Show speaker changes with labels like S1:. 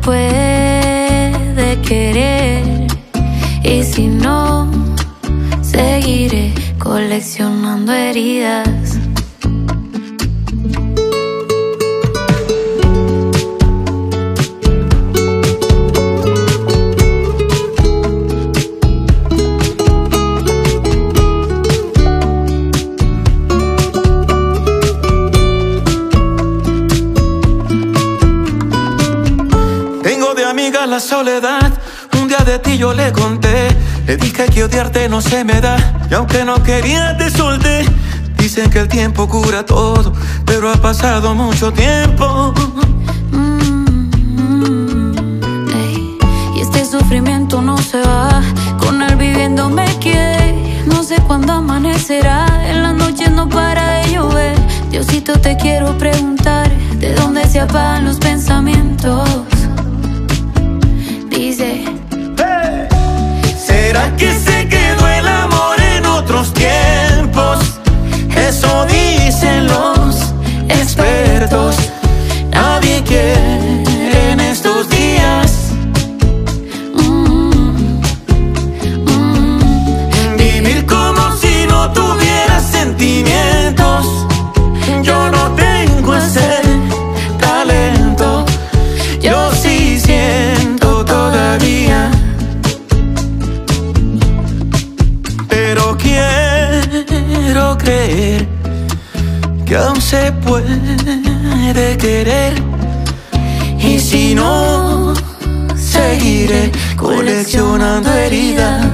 S1: puede querer. Y si no, seguiré coleccionando heridas.
S2: Tengo de amiga la soledad. Un día de ti yo le conté. Le dije que odiarte no se me da. Y aunque no quería te solté. Dicen que el tiempo cura todo, pero ha pasado mucho tiempo.
S1: Y este sufrimiento no se va. Con él viviendo me quedé. No sé cuándo amanecerá. En las noches no para de llover. Diosito, te quiero preguntar, ¿de dónde se apagan los pensamientos? Dice,
S2: hey. ¿Será que se quedó el amor en otros tiempos? Eso dicen los expertos. Nadie quiere en estos días vivir como si no tuviera sentimientos. Yo no tengo ese talento. Yo sí siento todavía, pero quiero creer que aún se puede querer. Y si no, seguiré coleccionando heridas.